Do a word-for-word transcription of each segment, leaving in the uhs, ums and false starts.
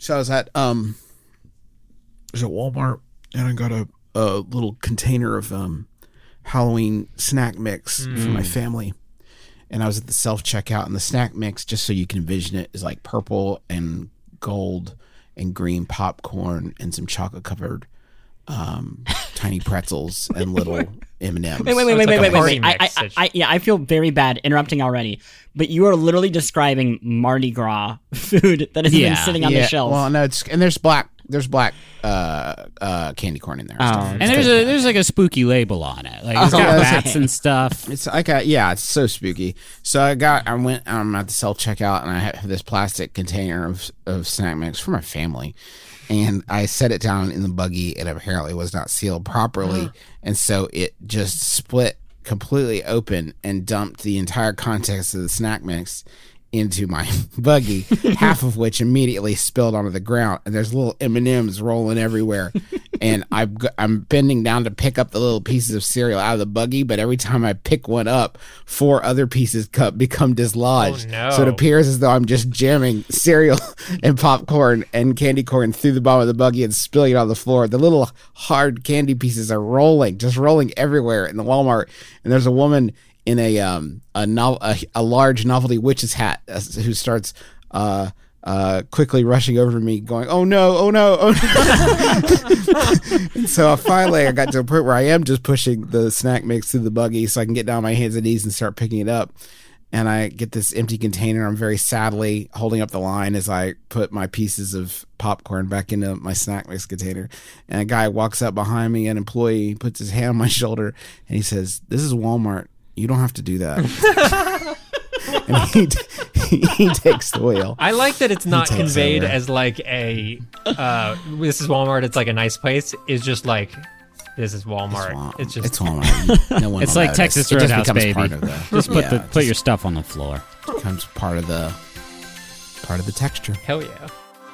So I was at um, I was at Walmart and I got a, a little container of um, Halloween snack mix mm. for my family. And I was at the self checkout, and the snack mix, just so you can envision it, is like purple and gold and green popcorn and some chocolate covered um, tiny pretzels and little M and M's. Wait, wait, wait, wait, wait, wait, wait, wait. I, I, I, yeah, I feel very bad interrupting already, but you are literally describing Mardi Gras food that has yeah. been sitting on yeah. the shelf. Well, no, it's and there's black, there's black uh, uh, candy corn in there. Oh, and and there's a there's like a spooky label on it, like it's oh, got okay. bats and stuff. It's I got yeah, it's so spooky. So I got I went I'm at the self checkout, and I have this plastic container of of snack mix for my family. And I set it down in the buggy, and apparently was not sealed properly. And so it just split completely open and dumped the entire contents of the snack mix into my buggy, half of which immediately spilled onto the ground. And there's little M and M's rolling everywhere. And I'm, I'm bending down to pick up the little pieces of cereal out of the buggy, but every time I pick one up, four other pieces become dislodged. Oh, no. So it appears as though I'm just jamming cereal and popcorn and candy corn through the bottom of the buggy and spilling it on the floor. The little hard candy pieces are rolling, just rolling everywhere in the Walmart. And there's a woman in a um a, no, a a large novelty witch's hat uh, who starts uh uh quickly rushing over to me going, oh no, oh no, oh no. And so finally I got to a point where I am just pushing the snack mix through the buggy so I can get down on my hands and knees and start picking it up. And I get this empty container. I'm very sadly holding up the line as I put my pieces of popcorn back into my snack mix container. And a guy walks up behind me, an employee, puts his hand on my shoulder, and he says, this is Walmart. You don't have to do that. And he, he he takes the wheel. I like that it's not conveyed over. as like a uh, this is Walmart. It's like a nice place. It's just like this is Walmart. It's, Wal- it's just it's Walmart. No one it's will like notice. Texas It just Roadhouse, becomes baby. part of the, just put yeah, the it put just your stuff on the floor. Becomes part of the part of the texture. Hell yeah.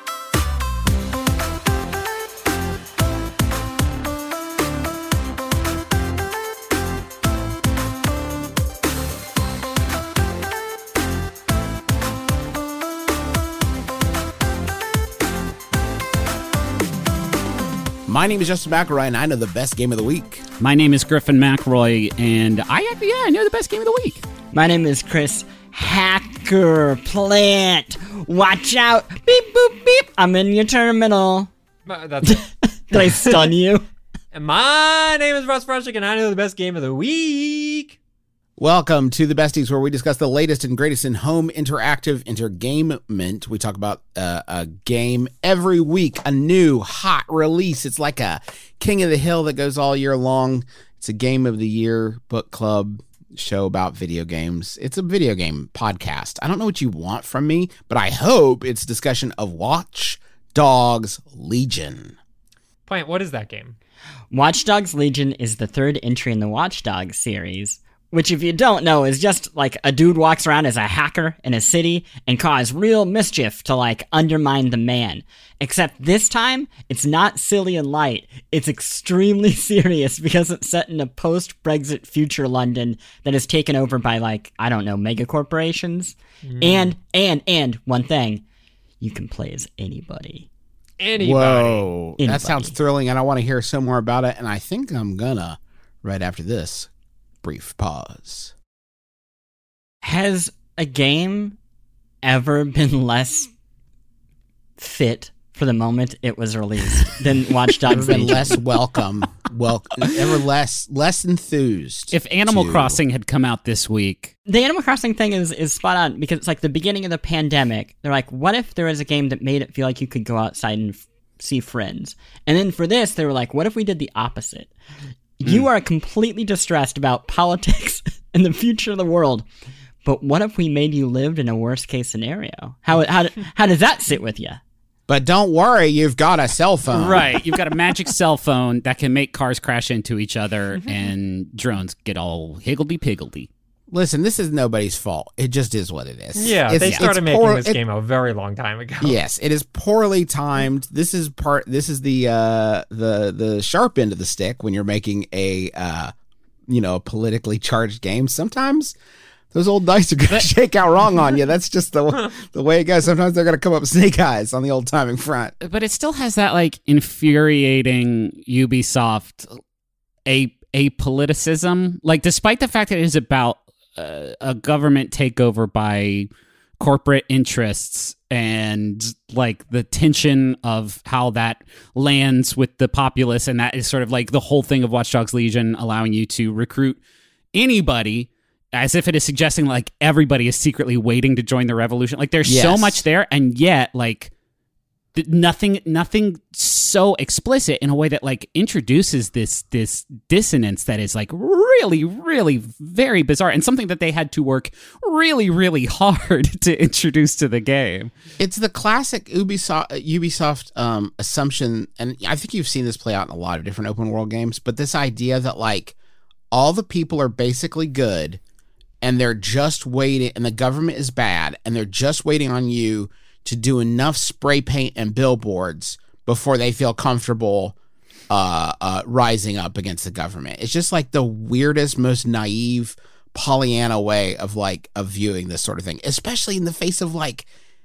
My name is Justin McElroy, and I know the best game of the week. My name is Griffin McElroy, and I yeah I know the best game of the week. My name is Chris Hacker Plant. Watch out! Beep boop beep. I'm in your terminal. That's it. Did I stun you? And my name is Russ Frushik, and I know the best game of the week. Welcome to the Besties, where we discuss the latest and greatest in home interactive entertainment. We talk about uh, a game every week, a new hot release. It's like a King of the Hill that goes all year long. It's a game of the year book club show about video games. It's a video game podcast. I don't know what you want from me, but I hope it's discussion of Watch Dogs Legion. Plant, what is that game? Watch Dogs Legion is the third entry in the Watch Dogs series, which, if you don't know, is just like a dude walks around as a hacker in a city and cause real mischief to like undermine the man. Except this time, it's not silly and light. It's extremely serious because it's set in a post-Brexit future London that is taken over by like, I don't know, mega corporations. Mm. And, and, and, one thing, you can play as anybody. Anybody. Whoa, Anybody. That sounds thrilling, and I want to hear some more about it, and I think I'm gonna, right after this, brief pause. Has a game ever been less fit for the moment it was released than Watch Dogs Ever been Legion? less welcome, welcome, ever less less enthused. If Animal to- Crossing had come out this week, The Animal Crossing thing is, is spot on because it's like the beginning of the pandemic. They're like, what if there was a game that made it feel like you could go outside and f- see friends? And then for this, they were like, what if we did the opposite? You are completely distressed about politics and the future of the world, but what if we made you live in a worst case scenario? How how how does that sit with you? But don't worry, you've got a cell phone. right? You've got a magic cell phone that can make cars crash into each other and drones get all higgledy-piggledy. Listen, this is nobody's fault. It just is what it is. Yeah, It's- they it's started making poor- this it- game a very long time ago. Yes, it is poorly timed. This is part. This is the uh, the the sharp end of the stick when you're making a uh, you know a politically charged game. Sometimes those old dice are gonna shake out wrong on you. That's just the the way it goes. Sometimes they're gonna come up snake eyes on the old timing front. But it still has that like infuriating Ubisoft a apoliticism. Like, despite the fact that it is about uh, a government takeover by corporate interests and like the tension of how that lands with the populace, and that is sort of like the whole thing of Watch Dogs Legion, allowing you to recruit anybody, as if it is suggesting like everybody is secretly waiting to join the revolution. Like, there's Yes. so much there, and yet like th- nothing nothing so explicit in a way that like introduces this this dissonance that is like really really very bizarre, and something that they had to work really really hard to introduce to the game. It's the classic Ubisoft Ubisoft um, assumption, and I think you've seen this play out in a lot of different open world games. But this idea that like all the people are basically good, and they're just waiting, and the government is bad, and they're just waiting on you to do enough spray paint and billboards before they feel comfortable uh, uh, rising up against the government. It's just like the weirdest, most naive Pollyanna way of like of viewing this sort of thing, especially in the face of like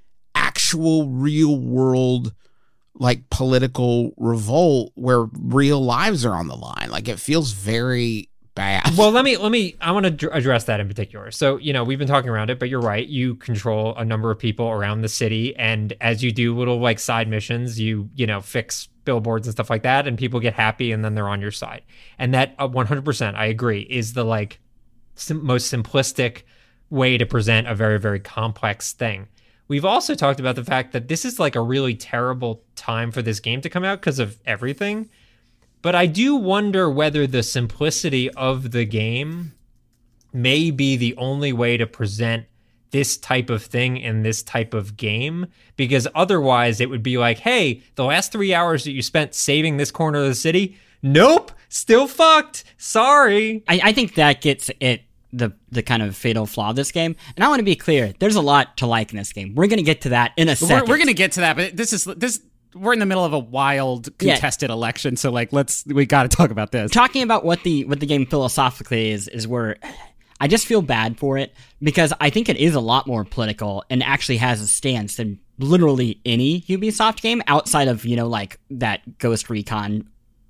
actual real world like political revolt where real lives are on the line. Like, it feels very bad. Well, let me let me. I want to dr- address that in particular. So, you know, we've been talking around it, but you're right. You control a number of people around the city, and as you do little like side missions, you you know fix billboards and stuff like that, and people get happy, and then they're on your side. And that uh, one hundred percent, I agree, is the like sim- most simplistic way to present a very very complex thing. We've also talked about the fact that this is like a really terrible time for this game to come out because of everything. But I do wonder whether the simplicity of the game may be the only way to present this type of thing in this type of game, because otherwise it would be like, hey, the last three hours that you spent saving this corner of the city, nope, still fucked. Sorry. I, I think that gets it the the kind of fatal flaw of this game. And I want to be clear, there's a lot to like in this game. We're going to get to that in a We're, second. we're gonna get to that, but this is this. We're in the middle of a wild contested yeah. election, so like let's we got to talk about this. Talking about what the what the game philosophically is is where I just feel bad for it, because I think it is a lot more political and actually has a stance than literally any Ubisoft game outside of, you know, like that Ghost Recon,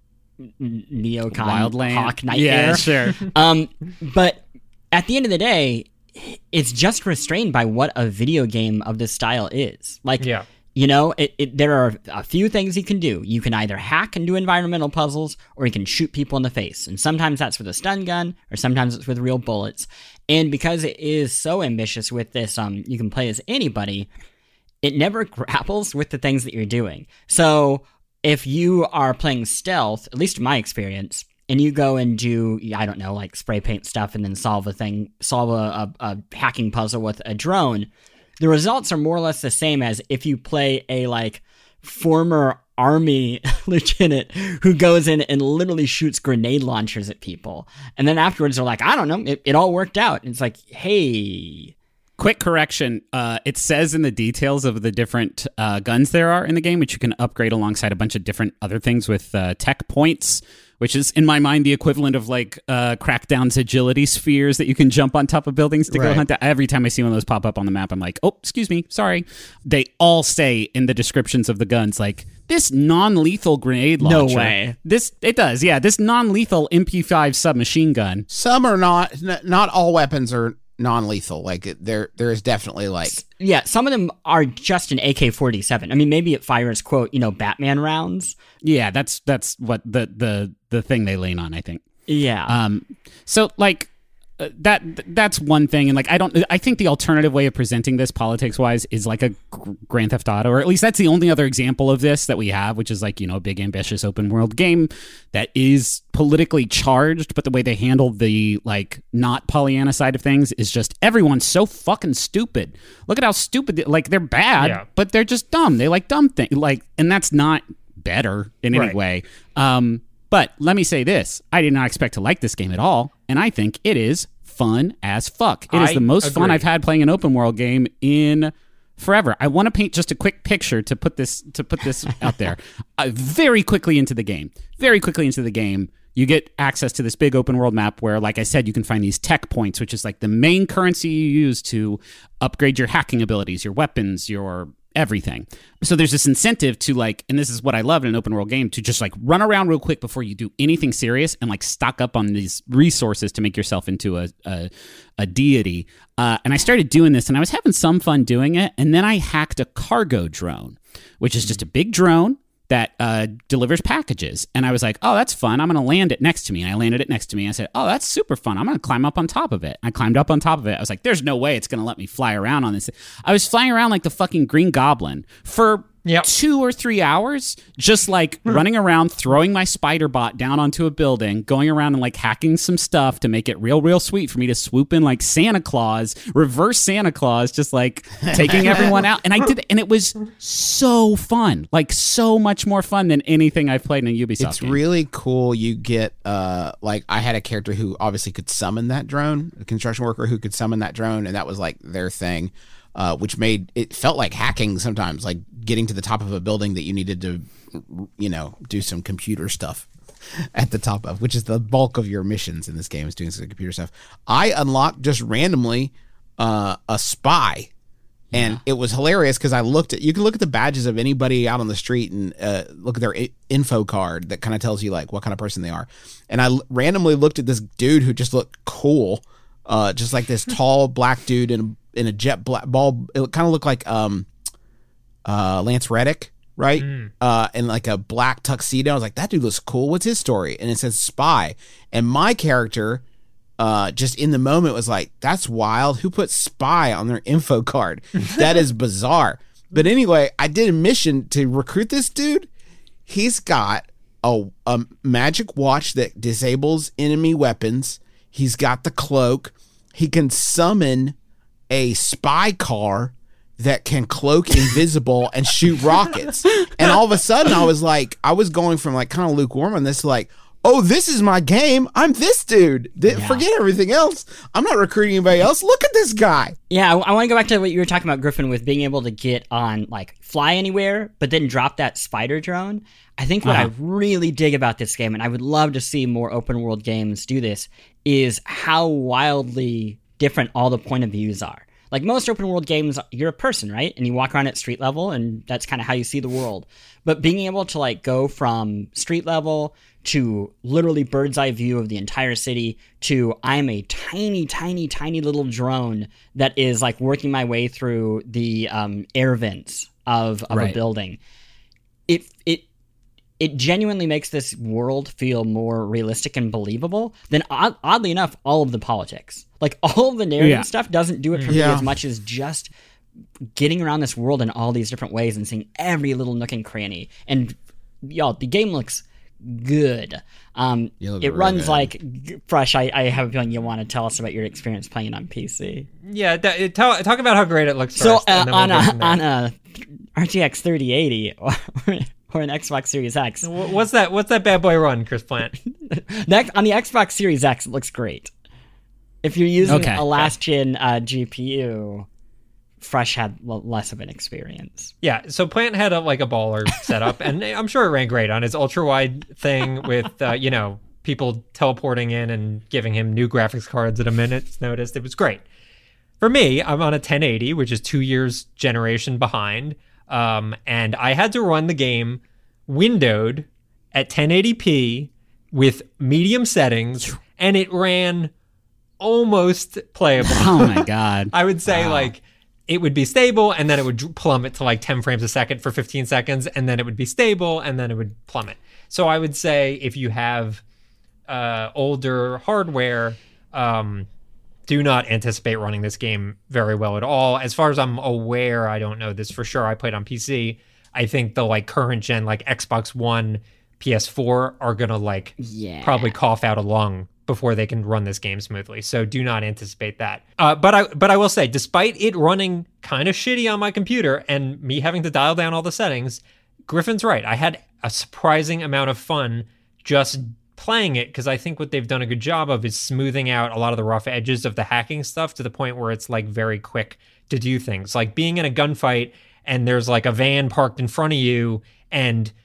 Neocon, Wildland, Hawk Nightmare. Yeah, sure. um, but at the end of the day, it's just restrained by what a video game of this style is. Like, yeah. You know, it, it, there are a few things you can do. You can either hack and do environmental puzzles, or you can shoot people in the face. And sometimes that's with a stun gun, or sometimes it's with real bullets. And because it is so ambitious with this, um, you can play as anybody, it never grapples with the things that you're doing. So if you are playing stealth, at least in my experience, and you go and do, I don't know, like spray paint stuff and then solve a thing, solve a, a, a hacking puzzle with a drone, the results are more or less the same as if you play a like former army lieutenant who goes in and literally shoots grenade launchers at people. And then afterwards they're like, I don't know, it, it all worked out. And it's like, hey. Quick correction. Uh, it says in the details of the different uh, guns there are in the game, which you can upgrade alongside a bunch of different other things with uh, tech points, which is, in my mind, the equivalent of like uh, Crackdown's agility spheres that you can jump on top of buildings to right. go hunt. Every time I see one of those pop up on the map, I'm like, oh, excuse me, sorry. They all say in the descriptions of the guns, like, this non-lethal grenade launcher. No way. This, it does, yeah. This non-lethal M P five submachine gun. Some are not, n- not all weapons are non-lethal. Like, there, there is definitely like... Yeah, some of them are just an A K forty-seven. I mean, maybe it fires, quote, you know, Batman rounds. Yeah, that's that's what the the the thing they lean on, I think. Yeah. Um. So like uh, that that's one thing, and like I don't. I think the alternative way of presenting this politics wise is like a G- Grand Theft Auto, or at least that's the only other example of this that we have, which is like, you know, a big ambitious open world game that is politically charged, but the way they handle the like not Pollyanna side of things is just everyone's so fucking stupid. Look at how stupid they, like they're bad, Yeah. but they're just dumb. They like dumb things, like, and that's not better in any Right. way. Um. But let me say this. I did not expect to like this game at all, and I think it is fun as fuck. It is I the most fun agree. I've had playing an open world game in forever. I want to paint just a quick picture to put this to put this out there. Uh, very quickly into the game. Very quickly into the game, you get access to this big open world map where, like I said, you can find these tech points, which is like the main currency you use to upgrade your hacking abilities, your weapons, your everything. So there's this incentive to like, and this is what I love in an open world game, to just like run around real quick before you do anything serious and like stock up on these resources to make yourself into a a, a deity. Uh, and I started doing this and I was having some fun doing it. And then I hacked a cargo drone, which is just a big drone that uh, delivers packages. And I was like, oh, that's fun. I'm going to land it next to me. And I landed it next to me. I said, oh, that's super fun. I'm going to climb up on top of it. I climbed up on top of it. I was like, there's no way it's going to let me fly around on this. I was flying around like the fucking Green Goblin for Yep. two or three hours, just like running around, throwing my spider bot down onto a building, going around and like hacking some stuff to make it real, real sweet for me to swoop in like Santa Claus, reverse Santa Claus, just like taking everyone out. And I did, and it was so fun, like so much more fun than anything I've played in a Ubisoft It's game. really cool. You get, uh, like, I had a character who obviously could summon that drone, a construction worker who could summon that drone, and that was like their thing. Uh, which made it felt like hacking sometimes, like getting to the top of a building that you needed to, you know, do some computer stuff at the top of, which is the bulk of your missions in this game, is doing some computer stuff. I unlocked just randomly uh, a spy, and yeah. It was hilarious because I looked at, you can look at the badges of anybody out on the street and uh, look at their I- info card that kind of tells you like what kind of person they are. And I l- randomly looked at this dude who just looked cool, uh, just like this tall black dude in a in a jet black ball. It kind of looked like um uh Lance Reddick, right? Mm. Uh in like a black tuxedo. I was like, that dude looks cool. What's his story? And it says spy. And my character uh just in the moment was like, that's wild. Who put spy on their info card? That is bizarre. But anyway, I did a mission to recruit this dude. He's got a, a magic watch that disables enemy weapons. He's got the cloak. He can summon a spy car that can cloak invisible and shoot rockets. And all of a sudden I was like, I was going from like kind of lukewarm on this to like, oh, this is my game. I'm this dude. Th- yeah. Forget everything else. I'm not recruiting anybody else. Look at this guy. Yeah, I, I want to go back to what you were talking about, Griffin, with being able to get on, like, fly anywhere, but then drop that spider drone. I think what uh-huh. I really dig about this game, and I would love to see more open world games do this, is how wildly different all the point of views are. Like most open world games, you're a person, right? And you walk around at street level, and that's kind of how you see the world. But being able to like go from street level to literally bird's eye view of the entire city to I'm a tiny, tiny, tiny little drone that is like working my way through the um, air vents of, of right. a building. It it it genuinely makes this world feel more realistic and believable than, odd, oddly enough, all of the politics. Like, all of the narrative yeah. stuff doesn't do it for yeah. me as much as just getting around this world in all these different ways and seeing every little nook and cranny. And, y'all, the game looks good. Um, it runs good. like fresh. I, I have a feeling you want to tell us about your experience playing on P C. Yeah, that, tell, talk about how great it looks so, first. So, uh, on, we'll a, on a R T X thirty eighty... Or, or an Xbox Series X. What's that? What's that bad boy run, Chris Plant? Next, on the Xbox Series X, it looks great. If you're using okay. a last gen uh, G P U, Fresh had l- less of an experience. Yeah, so Plant had a, like a baller setup, and I'm sure it ran great on his ultra wide thing with uh, you know people teleporting in and giving him new graphics cards at a minute's notice. It was great. For me, I'm on a ten eighty, which is two years generation behind. Um, and I had to run the game windowed at ten eighty p with medium settings, and it ran almost playable. Oh my God. I would say wow. like it would be stable, and then it would plummet to like ten frames a second for fifteen seconds, and then it would be stable, and then it would plummet. So I would say if you have uh, older hardware, um, do not anticipate running this game very well at all. As far as I'm aware, I don't know this for sure. I played on P C. I think the like current gen, like Xbox One, P S four are gonna like yeah. probably cough out a lung before they can run this game smoothly. So do not anticipate that. Uh, but I but I will say, despite it running kind of shitty on my computer and me having to dial down all the settings, Griffin's right. I had a surprising amount of fun just playing it, because I think what they've done a good job of is smoothing out a lot of the rough edges of the hacking stuff to the point where it's like very quick to do things. Like being in a gunfight and there's like a van parked in front of you and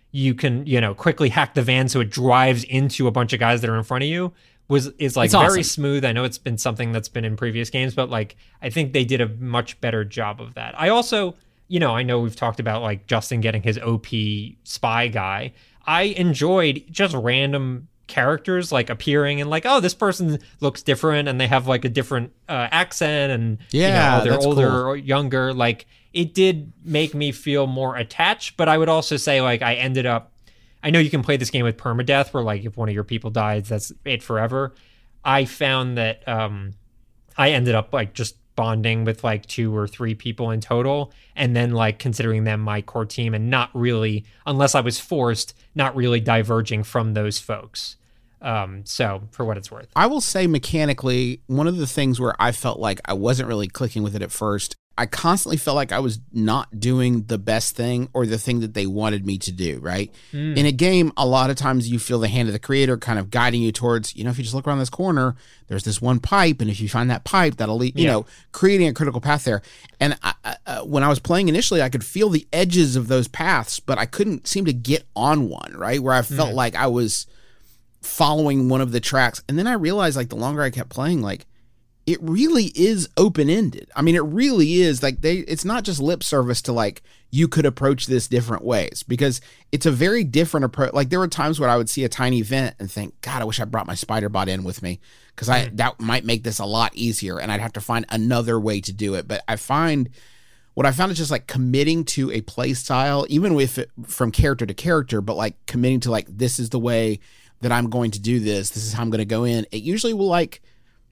you can, you know, quickly hack the van so it drives into a bunch of guys that are in front of you was is like It's very awesome. smooth. I know it's been something that's been in previous games, but like I think they did a much better job of that. I also, you know, I know we've talked about like Justin getting his O P spy guy. I enjoyed just random characters like appearing and like, oh, this person looks different and they have like a different uh, accent and Yeah, you know, they're that's older cool. or younger. Like it did make me feel more attached, but I would also say like I ended up, I know you can play this game with permadeath where like if one of your people dies, that's it forever. I found that um, I ended up like just bonding with like two or three people in total and then like considering them my core team and not really, unless I was forced, not really diverging from those folks. Um, so for what it's worth. I will say mechanically, one of the things where I felt like I wasn't really clicking with it at first, I constantly felt like I was not doing the best thing or the thing that they wanted me to do, right? Mm. In a game, a lot of times you feel the hand of the creator kind of guiding you towards, you know, if you just look around this corner, there's this one pipe, and if you find that pipe, that'll lead, you yeah. know, creating a critical path there. And I, I, when I was playing initially, I could feel the edges of those paths, but I couldn't seem to get on one, right? Where I felt mm. like I was following one of the tracks. And then I realized, like, the longer I kept playing, like, it really is open-ended. I mean, it really is like they, it's not just lip service to like, you could approach this different ways because it's a very different approach. Like there were times where I would see a tiny vent and think, God, I wish I brought my spider bot in with me because I, that might make this a lot easier and I'd have to find another way to do it. But I find what I found is just like committing to a play style, even with it from character to character, but like committing to like, this is the way that I'm going to do this. This is how I'm going to go in. It usually will like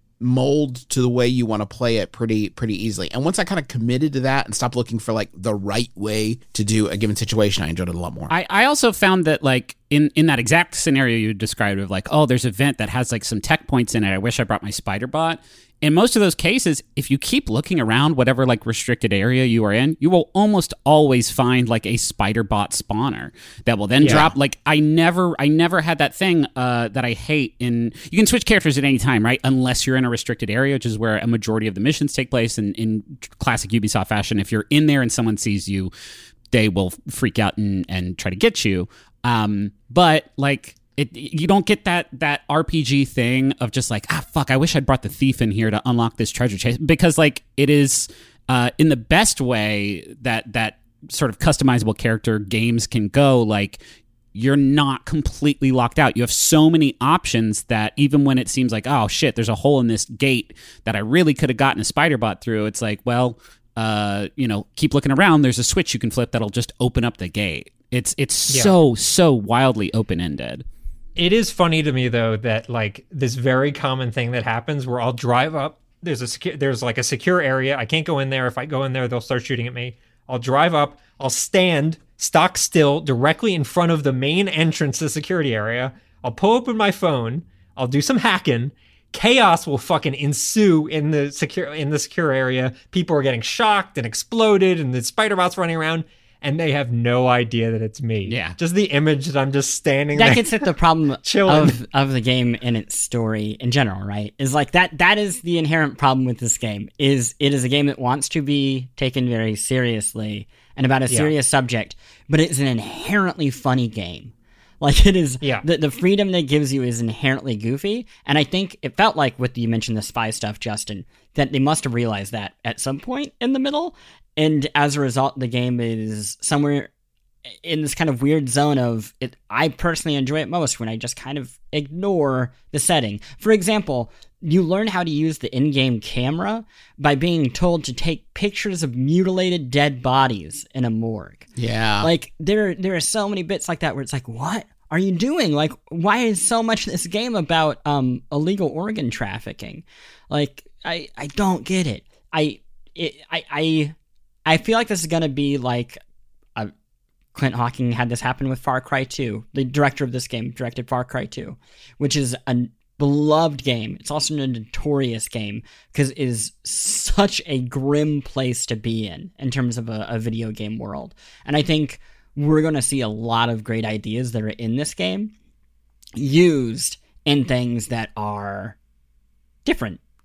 mold to the way you want to play it pretty pretty easily. And once I kind of committed to that and stopped looking for like the right way to do a given situation, I enjoyed it a lot more. I, I also found that like in, in that exact scenario you described of like, oh, there's an event that has like some tech points in it. I wish I brought my spider bot. In most of those cases, if you keep looking around whatever like restricted area you are in, you will almost always find like a spider bot spawner that will then yeah. drop. Like I never, I never had that thing uh, that I hate in. You can switch characters at any time, right? Unless you're in a restricted area, which is where a majority of the missions take place. And in classic Ubisoft fashion, if you're in there and someone sees you, they will freak out and, and try to get you. Um, but like. It, you don't get that that R P G thing of just like, ah, fuck, I wish I'd brought the thief in here to unlock this treasure chest. Because, like, it is uh, in the best way that that sort of customizable character games can go, like, you're not completely locked out. You have so many options that even when it seems like, oh, shit, there's a hole in this gate that I really could have gotten a spider bot through, it's like, well, uh, you know, keep looking around. There's a switch you can flip that'll just open up the gate. It's, it's yeah. so, so wildly open-ended. It is funny to me though that like this very common thing that happens where I'll drive up. There's a secu- there's like a secure area. I can't go in there. If I go in there, they'll start shooting at me. I'll drive up. I'll stand stock still directly in front of the main entrance to the security area. I'll pull open my phone. I'll do some hacking. Chaos will fucking ensue in the secure in the secure area. People are getting shocked and exploded, and the spider bots running around. And they have no idea that it's me. Yeah. Just the image that I'm just standing that there. That gets at the problem chilling. of of the game and its story in general, right? Is like that that is the inherent problem with this game. Is it is a game that wants to be taken very seriously and about a serious yeah. subject, but it's an inherently funny game. Like it is yeah. the the freedom that it gives you is inherently goofy. And I think it felt like with you mentioned the spy stuff, Justin, that they must have realized that at some point in the middle. And as a result, the game is somewhere in this kind of weird zone of it. I personally enjoy it most when I just kind of ignore the setting. For example, you learn how to use the in-game camera by being told to take pictures of mutilated dead bodies in a morgue. Yeah. Like there, there are so many bits like that where it's like, what are you doing? Like, why is so much of this game about um, illegal organ trafficking? Like, I, I don't get it. I, it, I, I, I feel like this is going to be like uh, Clint Hawking had this happen with Far Cry two. The director of this game directed Far Cry two, which is a beloved game. It's also a notorious game because it is such a grim place to be in in terms of a, a video game world. And I think we're going to see a lot of great ideas that are in this game used in things that are different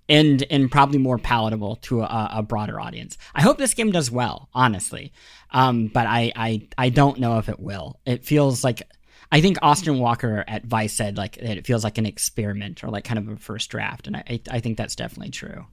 and and probably more palatable to a, a broader audience. I hope this game does well, honestly, um, but I, I I don't know if it will. It feels like, I think Austin Walker at Vice said like that it feels like an experiment or like kind of a first draft, and I I think that's definitely true.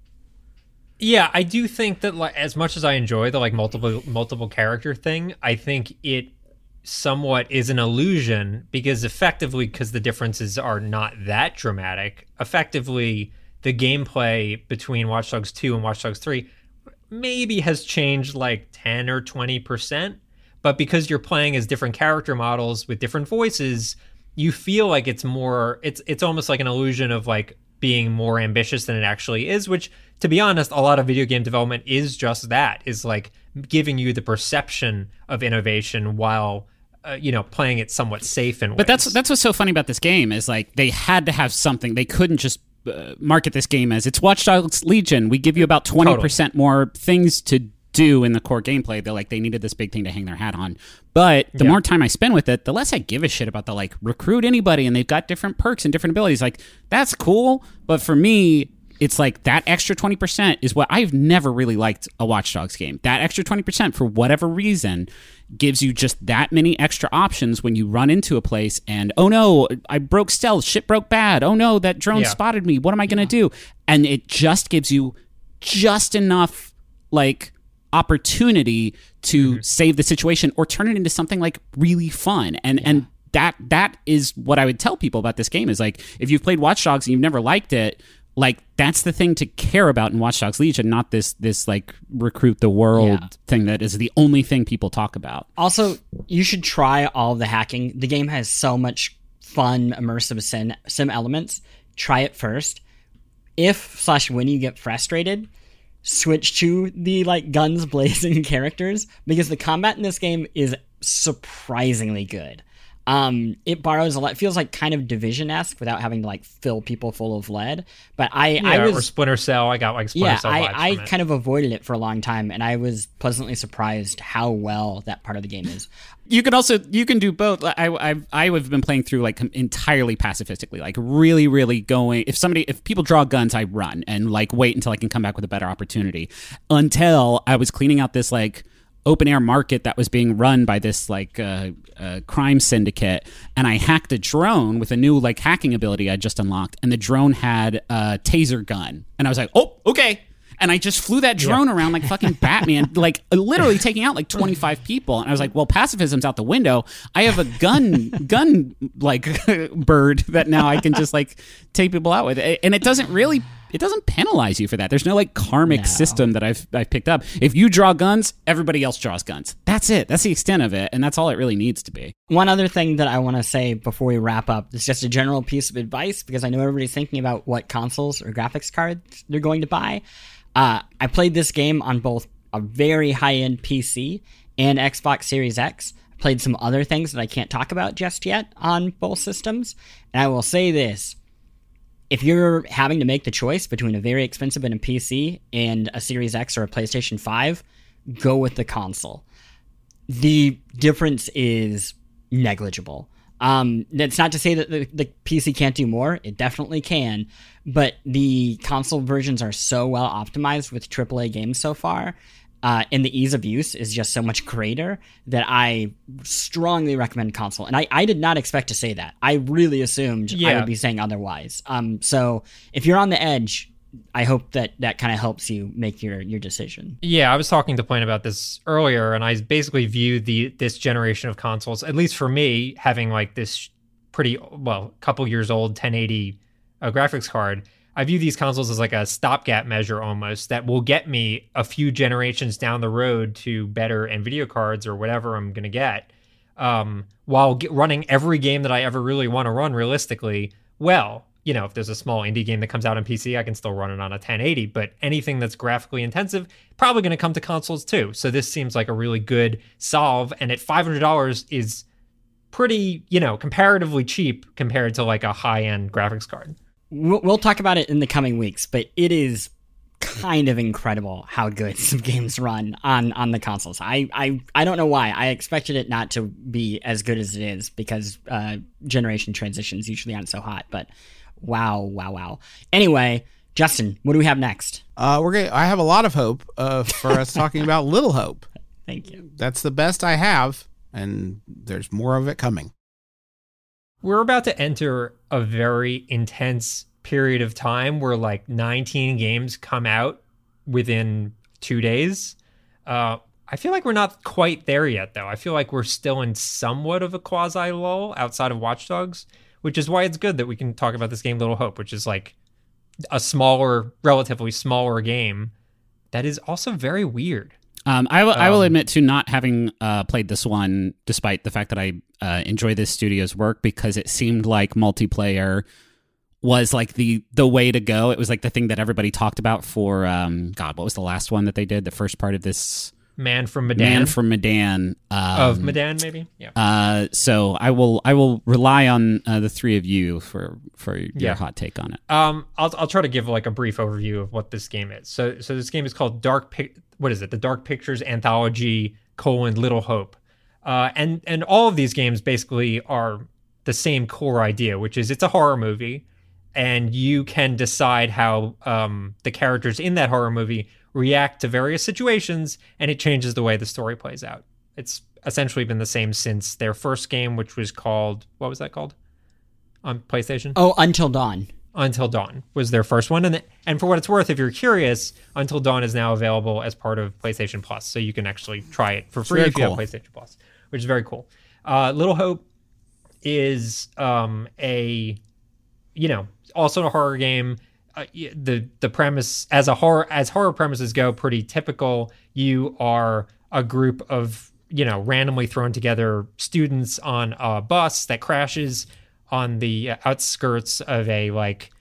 Yeah, I do think that, like, as much as I enjoy the like multiple multiple character thing, I think it somewhat is an illusion because effectively, because the differences are not that dramatic, effectively the gameplay between Watch Dogs two and Watch Dogs three maybe has changed like ten or twenty percent. But because you're playing as different character models with different voices, you feel like it's more, it's it's almost like an illusion of like being more ambitious than it actually is, which, to be honest, a lot of video game development is just that, is like giving you the perception of innovation while Uh, you know, playing it somewhat safe in ways. But that's that's what's so funny about this game is like they had to have something. They couldn't just uh, market this game as it's Watch Dogs Legion. We give you about twenty percent totally. more things to do in the core gameplay. They're like they needed this big thing to hang their hat on. But the yeah. more time I spend with it, the less I give a shit about the like recruit anybody and they've got different perks and different abilities. Like that's cool, but for me, it's like that extra twenty percent is what I've never really liked a Watch Dogs game. That extra twenty percent, for whatever reason, gives you just that many extra options when you run into a place and, oh no, I broke stealth, shit broke bad. Oh no, that drone yeah. spotted me. What am I going to do? And it just gives you just enough, like, opportunity to mm-hmm. save the situation or turn it into something, like, really fun. And, yeah. and that that is what I would tell people about this game is, like, if you've played Watch Dogs and you've never liked it, like, that's the thing to care about in Watch Dogs Legion, not this, this like, recruit the world yeah. thing that is the only thing people talk about. Also, you should try all the hacking. The game has so much fun, immersive sim, sim elements. Try it first. If slash when you get frustrated, switch to the, like, guns blazing characters, because the combat in this game is surprisingly good. Um, it borrows a lot. It feels like kind of Division-esque without having to like fill people full of lead. But I, yeah, I was or Splinter Cell. I got like Splinter yeah, Cell vibes I, I from it. kind of avoided it for a long time, and I was pleasantly surprised how well that part of the game is. You can also you can do both. I I I have been playing through like entirely pacifistically, like really really going. If somebody if people draw guns, I run and like wait until I can come back with a better opportunity. Until I was cleaning out this like open air market that was being run by this like uh, uh, crime syndicate, and I hacked a drone with a new like hacking ability I just unlocked, and the drone had a taser gun, and I was like, oh, okay. And I just flew that drone yeah. around like fucking Batman, like literally taking out like twenty-five people. And I was like, well, pacifism's out the window. I have a gun, gun like bird that now I can just like take people out with. And it doesn't really, it doesn't penalize you for that. There's no like karmic no. system that I've I've picked up. If you draw guns, everybody else draws guns. That's it. That's the extent of it. And that's all it really needs to be. One other thing that I want to say before we wrap up is just a general piece of advice, because I know everybody's thinking about what consoles or graphics cards they're going to buy. Uh, I played this game on both a very high-end P C and Xbox Series X. I played some other things that I can't talk about just yet on both systems. And I will say this. If you're having to make the choice between a very expensive and a P C and a Series X or a PlayStation five, go with the console. The difference is negligible. Um, that's not to say that the, the P C can't do more. It definitely can. But the console versions are so well optimized with triple A games so far, uh, and the ease of use is just so much greater that I strongly recommend console. And I, I did not expect to say that. I really assumed yeah. I would be saying otherwise. Um, so if you're on the edge, I hope that that kind of helps you make your, your decision. Yeah, I was talking to Point about this earlier, and I basically view the this generation of consoles, at least for me, having like this pretty, well, couple years old ten eighty uh, graphics card, I view these consoles as like a stopgap measure almost that will get me a few generations down the road to better NVIDIA cards or whatever I'm going to get, um, while get running every game that I ever really want to run realistically well. You know, if there's a small indie game that comes out on P C, I can still run it on a ten eighty, but anything that's graphically intensive, probably going to come to consoles too. So this seems like a really good solve, and at five hundred dollars is pretty, you know, comparatively cheap compared to like a high-end graphics card. We'll, we'll talk about it in the coming weeks, but it is kind of incredible how good some games run on, on the consoles. I, I, I don't know why. I expected it not to be as good as it is because uh, generation transitions usually aren't so hot, but wow, wow, wow. Anyway, Justin, what do we have next? Uh, we're gonna, I have a lot of hope uh, for us talking about Little Hope. Thank you. That's the best I have, and there's more of it coming. We're about to enter a very intense period of time where like nineteen games come out within two days. Uh, I feel like we're not quite there yet, though. I feel like we're still in somewhat of a quasi lull outside of Watch Dogs, which is why it's good that we can talk about this game, Little Hope, which is like a smaller, relatively smaller game that is also very weird. Um, I will. I will Um, admit to not having uh, played this one, despite the fact that I uh, enjoy this studio's work, because it seemed like multiplayer was like the the way to go. It was like the thing that everybody talked about for um, God. What was the last one that they did? The first part of this Man from Medan. Man from Medan. Um, of Medan, maybe? Yeah. Uh, so I will. I will rely on uh, the three of you for for your Yeah. hot take on it. Um, I'll I'll try to give like a brief overview of what this game is. So so this game is called Dark Pic. What is it? The Dark Pictures Anthology: colon Little Hope. Uh, and and all of these games basically are the same core idea, which is it's a horror movie, and you can decide how um the characters in that horror movie react to various situations, and it changes the way the story plays out. It's essentially been the same since their first game, which was called, what was that called on PlayStation? Oh, Until Dawn. Until Dawn was their first one. And and for what it's worth, if you're curious, Until Dawn is now available as part of PlayStation Plus. So you can actually try it for free very if you have cool. PlayStation Plus, which is very cool. Uh, Little Hope is um, a, you know, also a horror game. Uh, y- the the premise as a horror as horror premises go, pretty typical. You are a group of, you know, randomly thrown together students on a bus that crashes on the outskirts of a like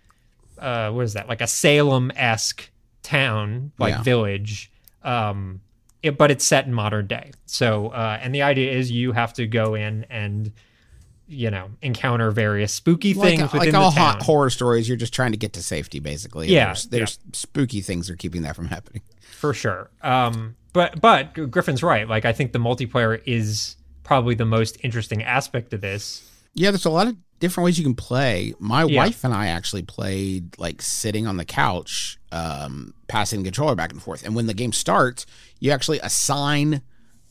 uh what is that, like a Salem-esque town, like Yeah. village, um it, but it's set in modern day. So uh and the idea is you have to go in and, you know, encounter various spooky Like, things like within all the town. hot horror stories, you're just trying to get to safety, basically. Yeah, There's, there's spooky things that are keeping that from happening. For sure. Um, but but Griffin's right. Like, I think the multiplayer is probably the most interesting aspect of this. Yeah, there's a lot of different ways you can play. My Yeah. wife and I actually played like sitting on the couch, um, passing the controller back and forth. And when the game starts, you actually assign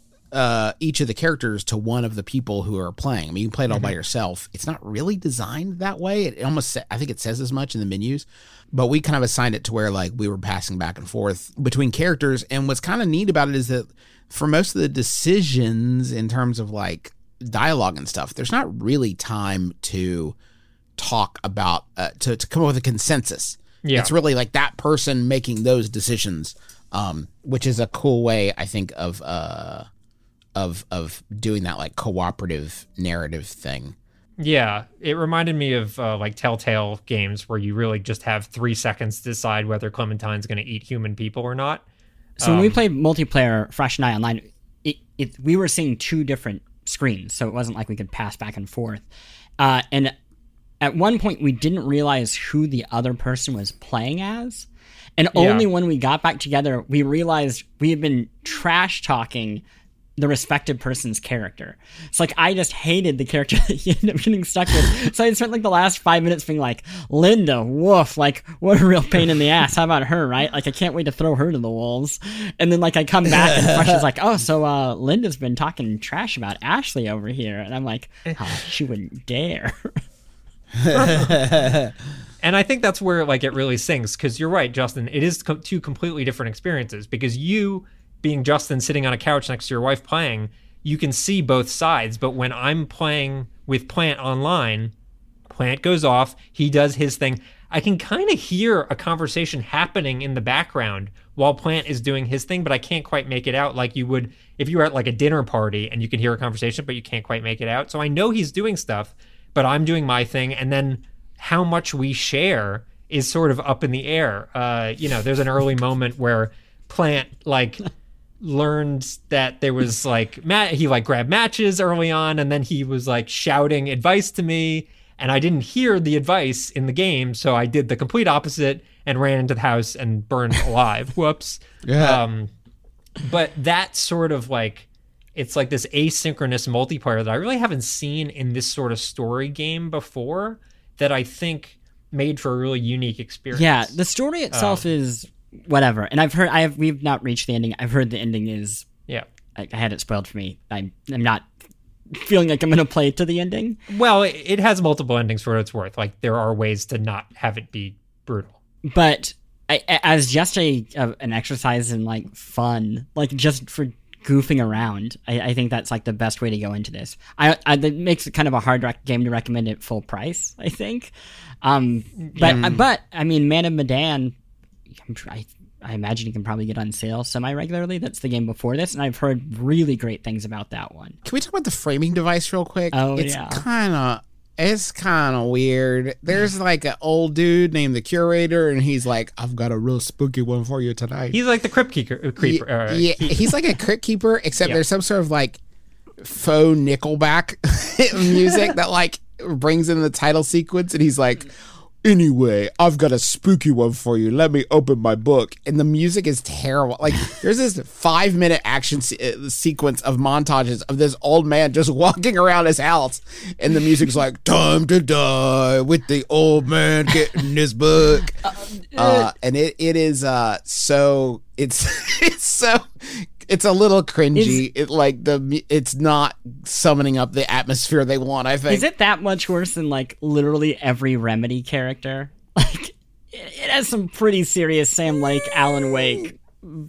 uh, each of the characters to one of the people who are playing. I mean, you can play it all by yourself. It's not really designed that way. It almost, sa- I think it says as much in the menus, but we kind of assigned it to where like we were passing back and forth between characters. And what's kind of neat about it is that for most of the decisions in terms of like dialogue and stuff, there's not really time to talk about, uh, to, to come up with a consensus. Yeah. It's really like that person making those decisions, um, which is a cool way, I think, of, uh, of, of doing that like cooperative narrative thing. Yeah, it reminded me of uh, like Telltale games where you really just have three seconds to decide whether Clementine's going to eat human people or not. So when we Um, played multiplayer, Fresh and I online, it, it we were seeing two different screens, so it wasn't like we could pass back and forth. Uh, and at one point, we didn't realize who the other person was playing as, and Yeah. only when we got back together, we realized we had been trash talking the respective person's character. It's like I just hated the character that he ended up getting stuck with. So I spent like the last five minutes being like, Linda, woof, like what a real pain in the ass. How about her, right? Like I can't wait to throw her to the wolves. And then like I come back and Fresh is like, oh, so uh, Linda's been talking trash about Ashley over here. And I'm like, oh, she wouldn't dare. And I think that's where like it really sings, because you're right, Justin. It is co- two completely different experiences, because you, being Justin sitting on a couch next to your wife playing, you can see both sides. But when I'm playing with Plant online, Plant goes off, he does his thing. I can kind of hear a conversation happening in the background while Plant is doing his thing, but I can't quite make it out like you would if you were at like a dinner party and you can hear a conversation, but you can't quite make it out. So I know he's doing stuff, but I'm doing my thing. And then how much we share is sort of up in the air. Uh, you know, there's an early moment where Plant like learned that there was like ma- he like grabbed matches early on, and then he was like shouting advice to me, and I didn't hear the advice in the game, so I did the complete opposite and ran into the house and burned alive. Whoops. Yeah. Um, but that sort of like, it's like this asynchronous multiplayer that I really haven't seen in this sort of story game before, that I think made for a really unique experience. Yeah, the story itself Um, is whatever. And I've heard I have we've not reached the ending. I've heard the ending is Yeah. I, I had it spoiled for me. I'm I'm not feeling like I'm going to play to the ending. Well, it, it has multiple endings for what it's worth. Like there are ways to not have it be brutal. But I, as just a, a an exercise in like fun, like just for goofing around, I, I think that's like the best way to go into this. I, I that makes it kind of a hard rec- game to recommend at full price, I think. Um, but Yeah. but I mean, Man of Medan, I'm tr- I, I imagine you can probably get on sale semi regularly. That's the game before this, and I've heard really great things about that one. Can we talk about the framing device real quick? Oh, it's yeah. kind of it's kind of weird. There's like an old dude named the curator, and he's like, "I've got a real spooky one for you tonight." He's like the crypt keeper. uh, creeper yeah, uh, yeah, keep- he's like a crypt keeper, except Yeah. there's some sort of like faux Nickelback music that like brings in the title sequence, and he's like, "Anyway, I've got a spooky one for you. Let me open my book." And the music is terrible. Like, there's this five minute action se- uh, sequence of montages of this old man just walking around his house, and the music's like, "Time to die with the old man getting his book." Uh, and it it is uh so it's it's so it's a little cringy. It like the mu- it's not summoning up the atmosphere they want, I think. Is it that much worse than like literally every Remedy character? Like, it, it has some pretty serious Sam Lake, Alan Wake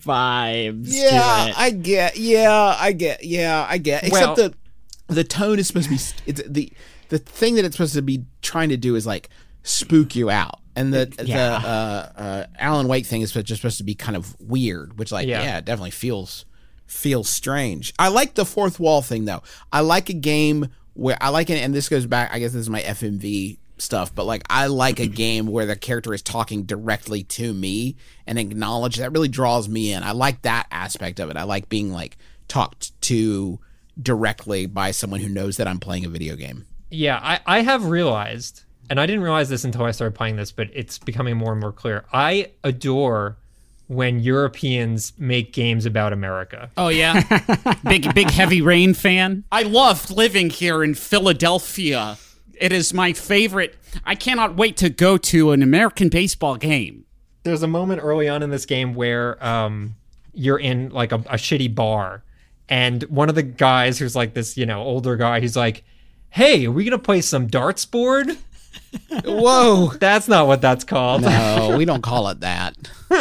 vibes Yeah, to it. I get. Yeah, I get. Yeah, I get. Except Well- the the tone is supposed to be it's the the thing that it's supposed to be trying to do is like spook you out. And the Yeah. the uh, uh, Alan Wake thing is just supposed to be kind of weird, which like yeah, Yeah. it definitely feels feels strange. I like the fourth wall thing though. I like a game where I like it, and this goes back. I guess this is my F M V stuff, but like I like a game where the character is talking directly to me and acknowledge that really draws me in. I like that aspect of it. I like being like talked to directly by someone who knows that I'm playing a video game. Yeah, I, I have realized, and I didn't realize this until I started playing this, but it's becoming more and more clear. I adore when Europeans make games about America. Oh yeah, big big heavy rain fan. I loved living here in Philadelphia. It is my favorite. I cannot wait to go to an American baseball game. There's a moment early on in this game where um, you're in like a, a shitty bar, and one of the guys who's like this, you know, older guy, he's like, "Hey, are we gonna play some darts board?" Whoa. That's not what that's called. No, we don't call it that.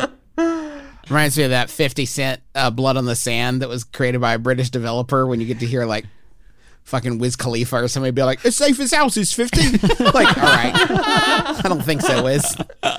Reminds me of that fifty cent uh, Blood on the Sand that was created by a British developer when you get to hear like fucking Wiz Khalifa or somebody be like, "As safe as house is fifty." Like, all right. I don't think so, Wiz.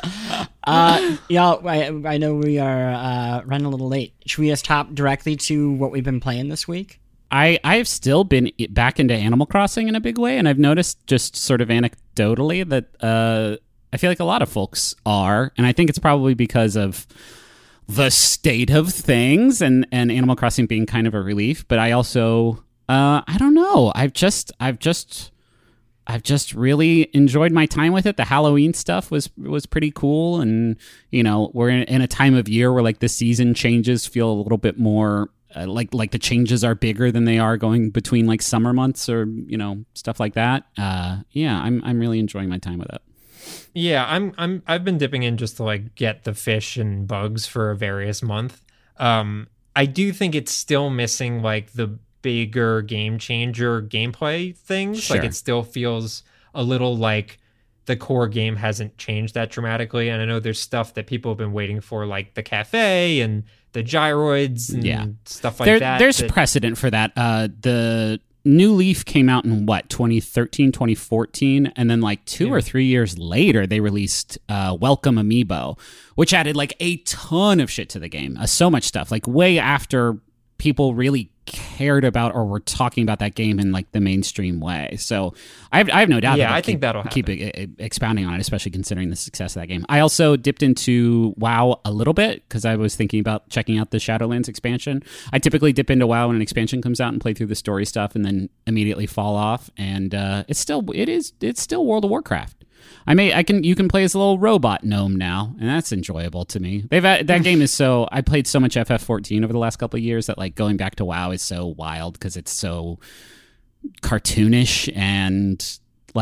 Uh, yeah, I, I know we are uh, running a little late. Should we just hop directly to what we've been playing this week? I I have still been i- back into Animal Crossing in a big way, and I've noticed just sort of anecdotally that uh, I feel like a lot of folks are, and I think it's probably because of the state of things and, and Animal Crossing being kind of a relief. But I also uh, I don't know. I've just I've just I've just really enjoyed my time with it. The Halloween stuff was was pretty cool, and you know we're in, in a time of year where like the season changes feel a little bit more. Uh, like like the changes are bigger than they are going between like summer months or you know stuff like that. Uh, yeah, I'm I'm really enjoying my time with it. Yeah, I'm I'm I've been dipping in just to like get the fish and bugs for a various month. Um, I do think it's still missing like the bigger game changer gameplay things. Sure. Like it still feels a little like the core game hasn't changed that dramatically. And I know there's stuff that people have been waiting for, like the cafe and the gyroids and Yeah. stuff like There, that. there's that- precedent for that. Uh, the New Leaf came out in what twenty thirteen, twenty fourteen, and then like two Yeah. or three years later, they released uh, Welcome Amiibo, which added like a ton of shit to the game. Uh, so much stuff, like way after people really cared about or were talking about that game in like the mainstream way. So I have, I have no doubt. Yeah, that they'll I think keep, that'll keep happen. e- e- expounding on it, especially considering the success of that game. I also dipped into WoW a little bit because I was thinking about checking out the Shadowlands expansion. I typically dip into WoW when an expansion comes out and play through the story stuff, and then immediately fall off. And uh, it's still it is it's still World of Warcraft. I may I can you can play as a little robot gnome now, and that's enjoyable to me. They've had- that game is so I played so much F F fourteen over the last couple of years that like going back to WoW is so wild because it's so cartoonish and like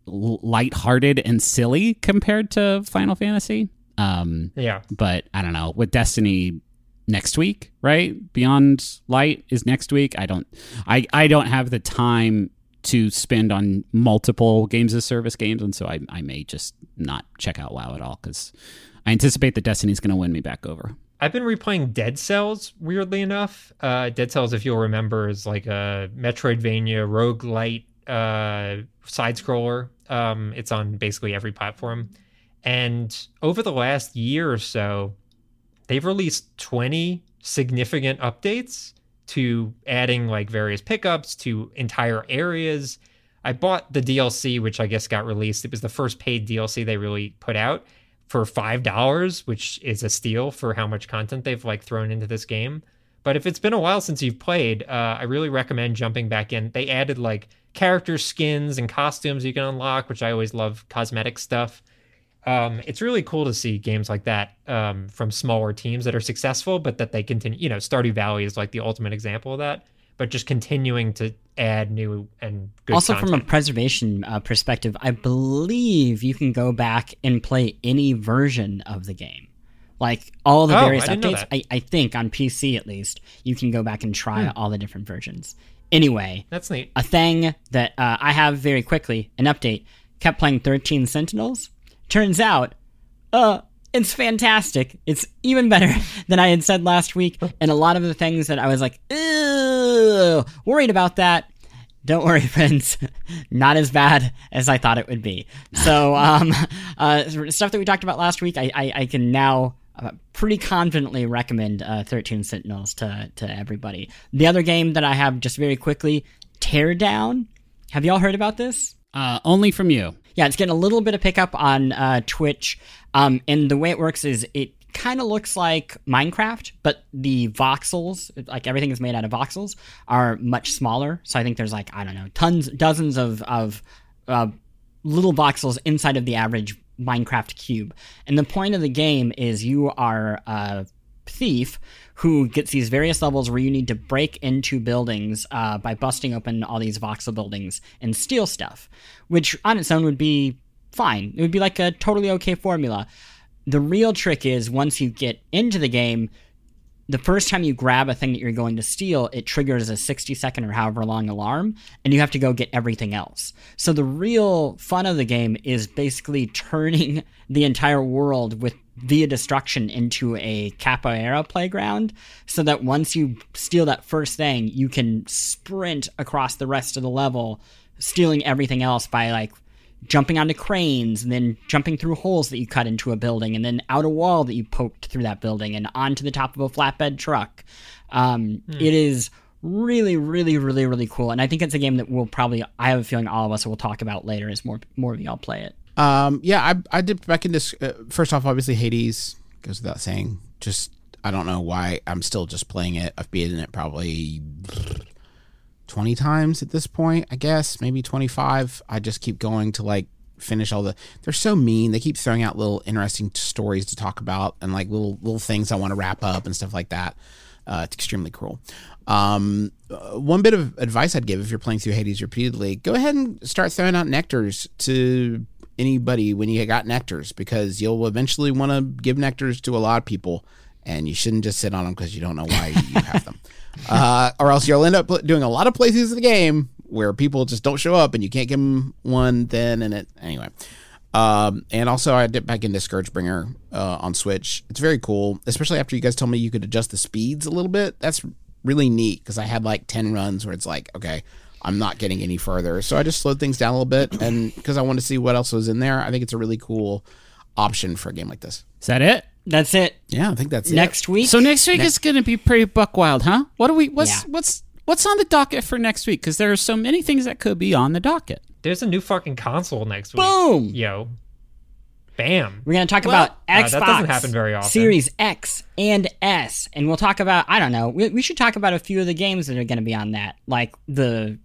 l- lighthearted and silly compared to Final Fantasy. Um, Yeah. But I don't know. With Destiny next week, right? Beyond Light is next week. I don't I, I don't have the time to spend on multiple games as service games, and so I, I may just not check out WoW at all because I anticipate that Destiny's going to win me back over. I've been replaying Dead Cells, weirdly enough. Uh, Dead Cells, if you'll remember, is like a Metroidvania roguelite uh, side-scroller. Um, it's on basically every platform. And over the last year or so, they've released twenty significant updates to adding like various pickups to entire areas. I bought the D L C, which I guess got released. It was the first paid D L C they really put out for five dollars, which is a steal for how much content they've like thrown into this game. But if it's been a while since you've played, uh, I really recommend jumping back in. They added like character skins and costumes you can unlock, which I always love cosmetic stuff. Um, it's really cool to see games like that um, from smaller teams that are successful, but that they continue. You know, Stardew Valley is like the ultimate example of that. But just continuing to add new and good also content. from a preservation uh, perspective, I believe you can go back and play any version of the game. Like all the Oh, various I didn't know updates, that. I, I think on P C at least, you can go back and try Hmm. all the different versions. Anyway, That's neat. a thing that uh, I have very quickly, an update, kept playing thirteen Sentinels. Turns out, uh, it's fantastic. It's even better than I had said last week. And a lot of the things that I was like, ew, worried about that. Don't worry, friends. Not as bad as I thought it would be. So, um, uh, stuff that we talked about last week, I, I, I can now uh, pretty confidently recommend uh, thirteen Sentinels to, to everybody. The other game that I have just very quickly, Teardown. Have y'all heard about this? Uh, only from you. Yeah, it's getting a little bit of pickup on uh, Twitch. Um, and the way it works is it kind of looks like Minecraft, but the voxels, like everything is made out of voxels, are much smaller. So I think there's like, I don't know, tons, dozens of, of uh, little voxels inside of the average Minecraft cube. And the point of the game is you are a thief who gets these various levels where you need to break into buildings uh, by busting open all these voxel buildings and steal stuff, which on its own would be fine. It would be like a totally okay formula. The real trick is once you get into the game, the first time you grab a thing that you're going to steal, it triggers a sixty second or however long alarm, and you have to go get everything else. So the real fun of the game is basically turning the entire world with via destruction into a capoeira playground, so that once you steal that first thing, you can sprint across the rest of the level, stealing everything else by like jumping onto cranes and then jumping through holes that you cut into a building and then out a wall that you poked through that building and onto the top of a flatbed truck. Um, Hmm. It is really, really, really, really cool. And I think it's a game that we'll probably, I have a feeling all of us will talk about later as more, more of y'all play it. Um, yeah, I I dipped back into uh, first off, obviously Hades goes without saying. Just I don't know why I'm still just playing it. I've beaten it probably twenty times at this point, I guess, maybe twenty-five. I just keep going to like finish all the. They're so mean. They keep throwing out little interesting t- stories to talk about and like little little things I want to wrap up and stuff like that. Uh, it's extremely cruel. Um, uh, one bit of advice I'd give if you're playing through Hades repeatedly, go ahead and start throwing out nectars to anybody when you got nectars, because you'll eventually want to give nectars to a lot of people, and you shouldn't just sit on them because you don't know why you have them. Uh, or else you'll end up doing a lot of places in the game where people just don't show up and you can't give them one then, and it anyway. Um, and also I dipped back into Scourgebringer uh, on Switch. It's very cool, especially after you guys told me you could adjust the speeds a little bit. That's really neat because I had like ten runs where it's like, okay, I'm not getting any further. So I just slowed things down a little bit, and because I wanted to see what else was in there. I think it's a really cool option for a game like this. Is that it? That's it. Yeah, I think that's Next it. week. So next week is going to be pretty buck wild, huh? What do we? What's Yeah. what's what's on the docket for next week? Because there are so many things that could be on the docket. There's a new fucking console next week. Boom! Yo. Bam. We're going to talk Well, about uh, Xbox that doesn't happen very often. Series X and S. And we'll talk about, I don't know, we, we should talk about a few of the games that are going to be on that. Like the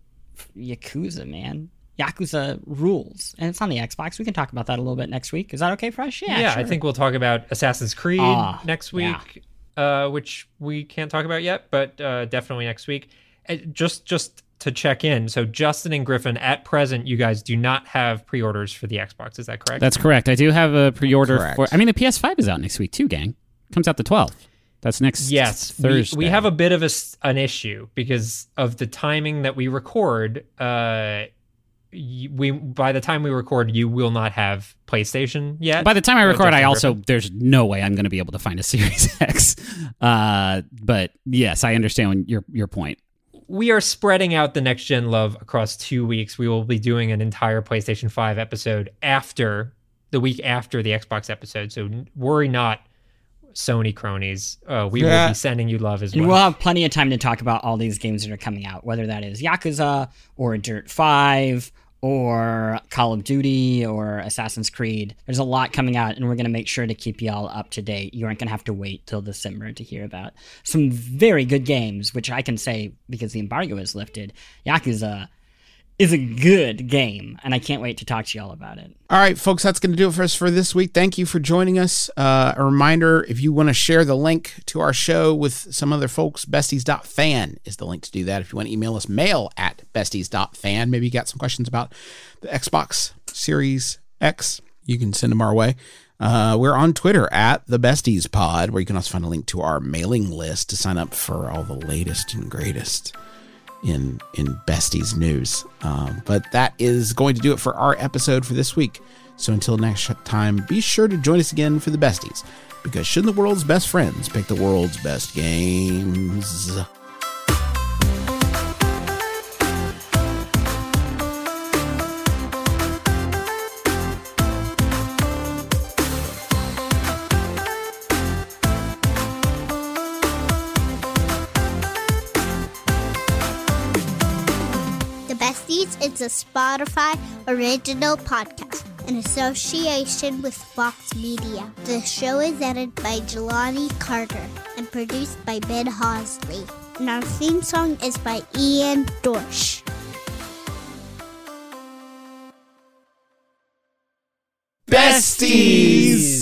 Yakuza, man. Yakuza rules. And it's on the Xbox. We can talk about that a little bit next week. Is that okay for us? Yeah, Yeah, sure. I think we'll talk about Assassin's Creed Ah, next yeah. week, uh, which we can't talk about yet, but uh, definitely next week. Uh, Just, just to check in. So Justin and Griffin, at present, you guys do not have pre-orders for the Xbox. Is that correct? That's correct. I do have a pre-order Correct. for. I mean, the P S five is out next week too, gang. Comes out the twelfth. That's next yes. Thursday. We, we have a bit of a, s- an issue because of the timing that we record. Uh, y- we by the time we record, you will not have PlayStation yet. By the time I Uh, record, Justin I also Griffin. there's no way I'm going to be able to find a Series X. Uh, but yes, I understand when your your point. We are spreading out the next gen love across two weeks. We will be doing an entire PlayStation five episode after the week after the Xbox episode. So n- worry not, Sony cronies. Uh, we Yeah. will be sending you love as And well. we'll have plenty of time to talk about all these games that are coming out, whether that is Yakuza or Dirt five or Call of Duty or Assassin's Creed. There's a lot coming out, and we're going to make sure to keep y'all up to date. You aren't going to have to wait till December to hear about some very good games, which I can say because the embargo is lifted. Yakuza is a good game, and I can't wait to talk to y'all about it. All right, folks, that's going to do it for us for this week. Thank you for joining us. Uh, a reminder, if you want to share the link to our show with some other folks, besties dot fan is the link to do that. If you want to email us, mail at besties dot fan. Maybe you got some questions about the Xbox Series X, you can send them our way. Uh, we're on Twitter at the Besties Pod, where you can also find a link to our mailing list to sign up for all the latest and greatest in in Besties news. Um, but that is going to do it for our episode for this week. So until next time, be sure to join us again for the Besties, because shouldn't the world's best friends pick the world's best games? The Besties is a Spotify original podcast in association with Fox Media. The show is edited by Jelani Carter and produced by Ben Hosley. And our theme song is by Ian Dorsch. Besties!